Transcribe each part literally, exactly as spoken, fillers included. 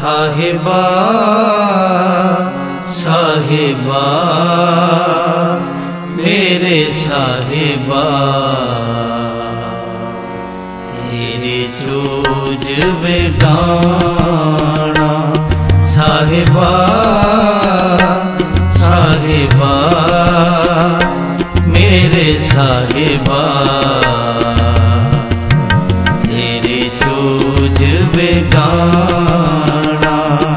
साहिबा साहिबा मेरे साहिबा तेरे चूज बेडाना साहिबा साहिबा मेरे साहिबा तेरे चूज बेडाना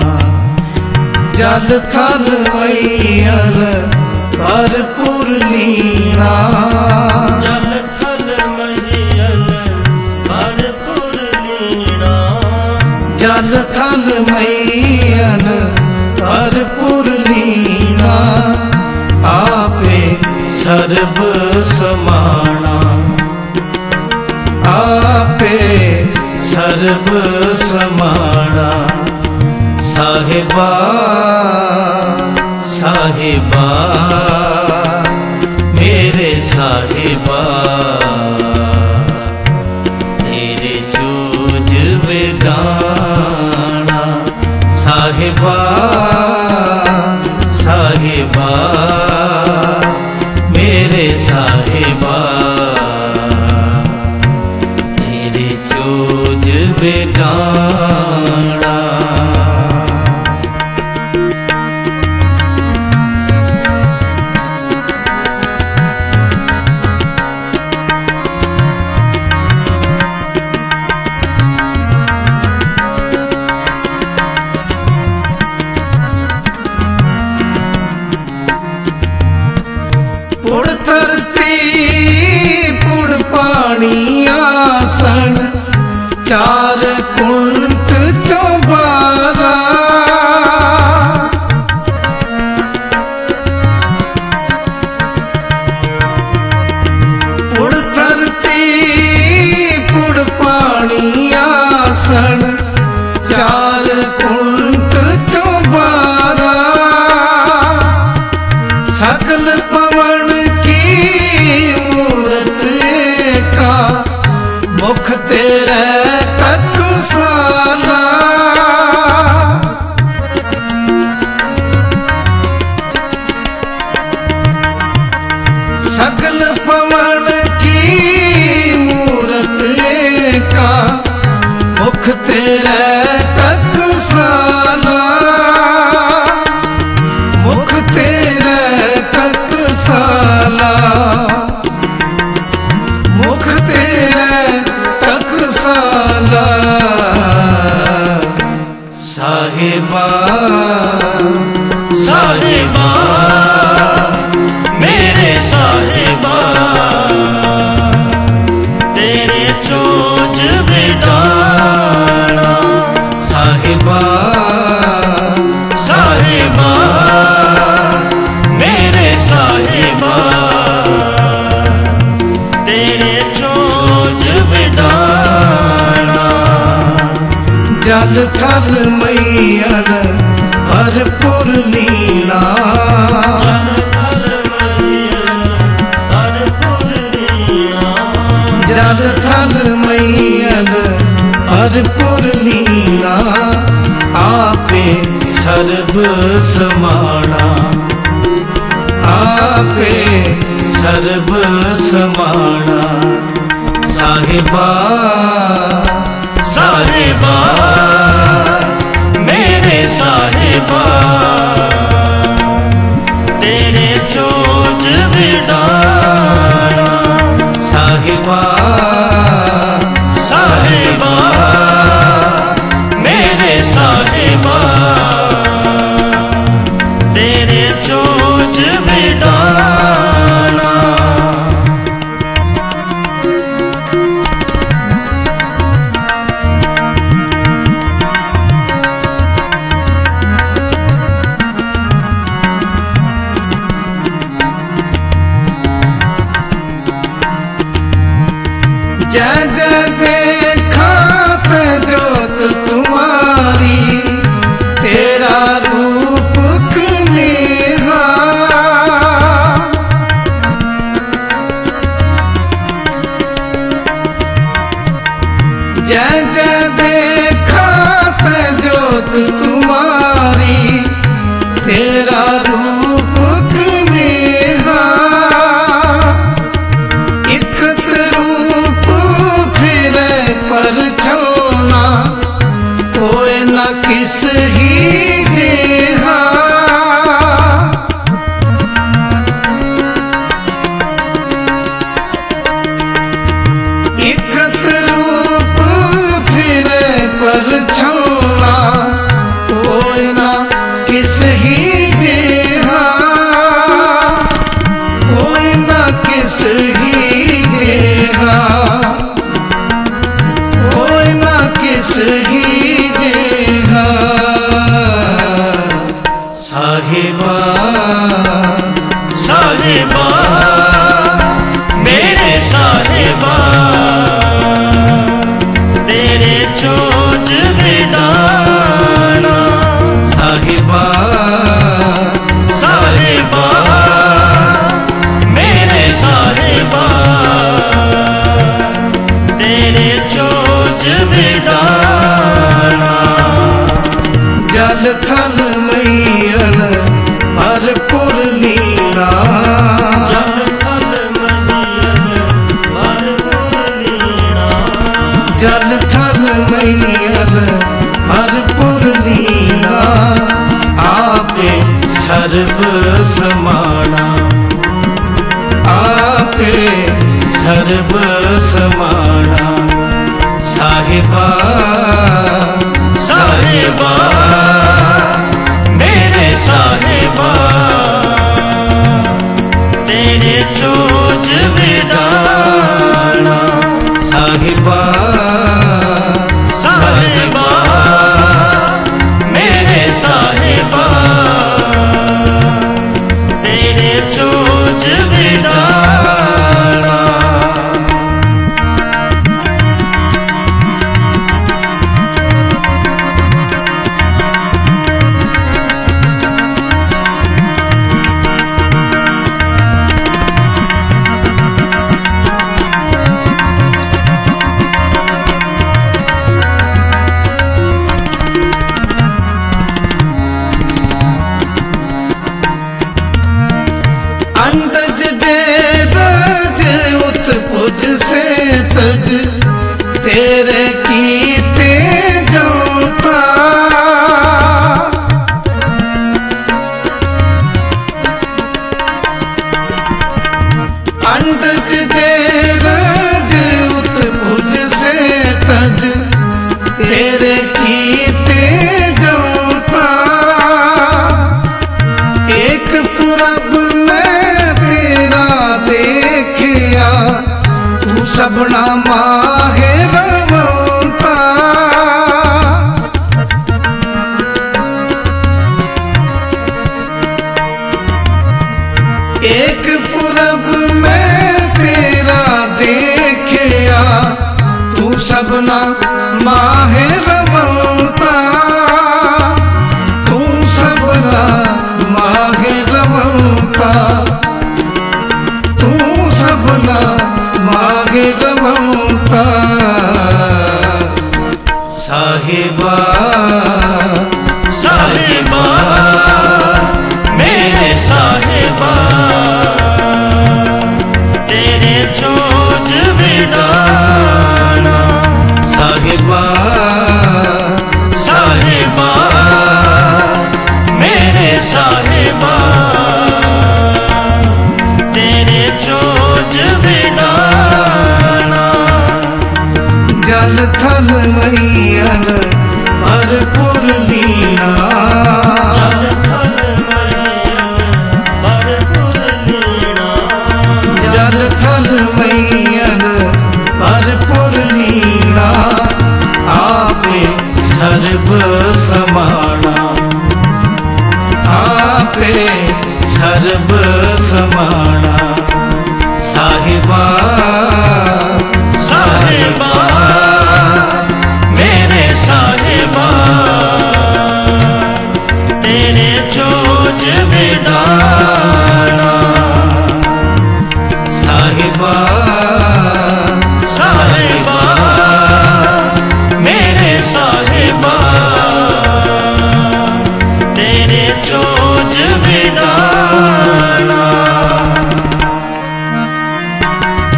जल थल मैयल भरपूर लीना जल थल मैयल भरपूर लीना जल थल मैयल भरपूर लीना आपे सर्व समाना आपे सर्व समाना साहिबा साहिबा मेरे साहिबा तेरे चूज बेडाना साहिबा साहिबा मेरे साहिबा तेरे चूज बेडाना पुड़ धरती पुड़ पानी आसन चार कुंट चौबारा पुड़ धरती पुड़ पानी आसन चार कुंट चौबारा सकल पवन की मूरत का मुख तेरे टकसाला सकल पवन की मूरत का मुख तेरे टकसाला मुख तेरे टकसाला मुख तेरे टकसाला साहिबा साहिबा मेरे साहिबा तेरे चोज बेडाना साहिबा साहिबा मेरे साहिबा तेरे चोज बेडाना जल थल मैयल भरपूर लीना जल थल मैयल भरपूर लीना आपे सर्व समाना आपे सर्व समाना साहिबा साहिबा मेरे साहिबा तेरे चोज बेडाना साहिबा साहिबा मेरे साहिबा तेरे चोज बेडाना जय जय देखत जोत तुम्हारी तेरा रूप कनेहा जय जय देखत जोत किस ही जेहा इकत रूप फिर पर छलना कोई ना किस ही जेहा कोई ना किस ही जेहा कोई ना किस ही जेहा साहिबा साहिबा मेरे साहिबा तेरे चोज बिडाना साहिबा साहिबा मेरे साहिबा तेरे चोज बिडाना जल थल मैयल भरपुर लीला जल थल मैयल भरपुर लीला जल थल मैयल भरपुर लीला आपे सर्व समाना आपे सर्व समाना साहिबा साहिबा मेरे साहिबा तेरे चोज बिडाना साहिबा साहिबा मेरे साहिबा तेरे चोज बिडाना अंडज दे रज उत्पुज से तज तेरे कीते जनता अंडज दे रज उत्पुज से तज तेरे कीते जनता एक पुरब में तेरा देखिया तू सबना माहे रवंता एक पुरब में तेरा देखिया तू सबना माहे रवंता तू सबना माहे रवंता तू सबना माहे रवंता साहिबा साहिबा मेरे साहिबा तेरे चोज बिडाना साहिबा साहिबा मेरे साहिबा तेरे चोज बिडाना जल थल मैयल भरपुर लीला जल थल मैयल भरपुर लीला जल थल मैयल भरपुर लीला आपे सर्व समाना आपे सर्व समाना साहिबा साहिबा मेरे साहिबा तेरे चोज बिडाना साहिबा साहिबा मेरे साहिबा तेरे चोज बिडाना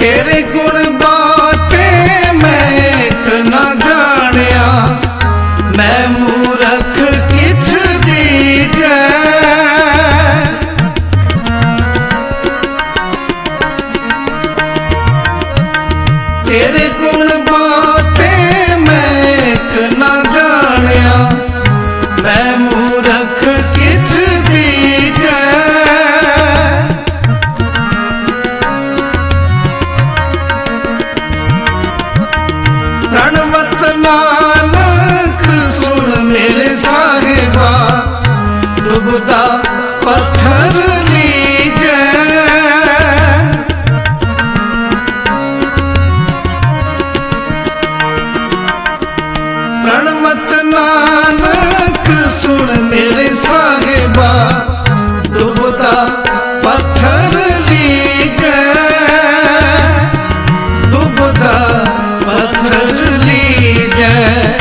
तेरे गुण बातें मैं एक ना जानिया, मैं मूरख किछ दीजै। तेरे गुण बातें मैं एक ना जानिया, मैं मूरख किछ दीजै। प्रणवत नानक सुन मेरे साहिबा, डुबदा पत्थर लीजै। प्रणवत नानक सुन मेरे साहिबा, डुबदा पत्थर लीजै। डुबदा पत्थर लीजै,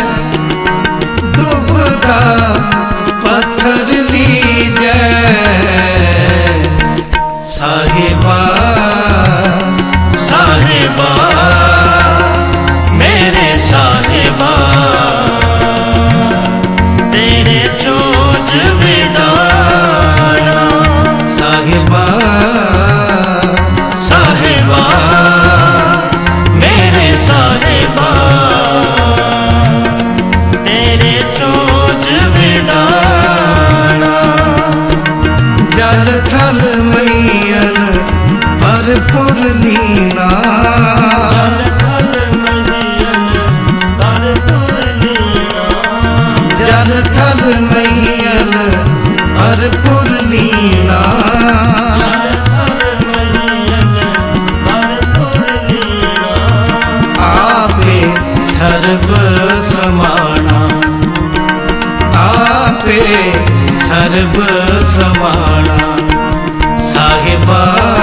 डुबदा पत्थर लीजै। साहिबा साहिबा मेरे साहिबा, तेरे चोज विदाना। साहिबा साहिबा मेरे साहिबा, तेरे चोज विदाना। जल थल मैयल भरपुर नीना, जल थल मैयल भरपुर नीना। जल थल मैयल भरपुर नीना। जल थल मैयल भरपुर नीना। आपे सर्व समाना, आपे सर्व समाना। साहिबा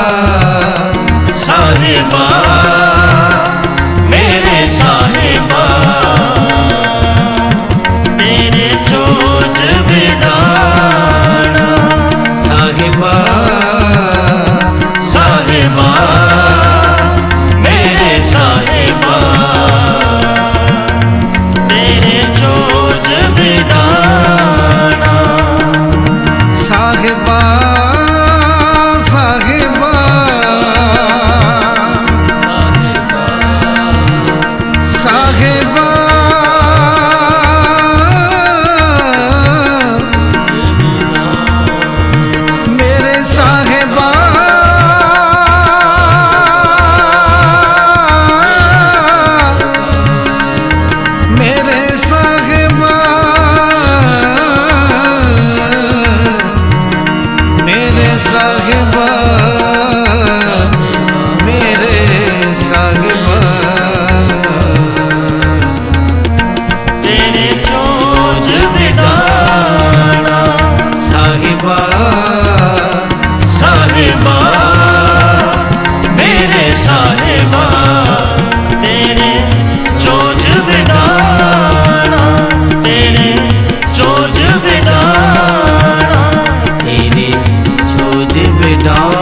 साहिबा मेरे साहिबा, तेरे चोज विदाना। साहिबा साहिबा मेरे साहिबा, तेरे चोज विदाना। साहिबा साहिबा साहिबा मेरे साहिबा, मेरे साहिबा, मेरे साहिबा, मेरे साहिबा। तेरे चोज विदाना। साहिबा साहिबा मेरे साहिबा, तेरे चोज विदाना। तेरे चोज विदाना। तेरे छोज बिना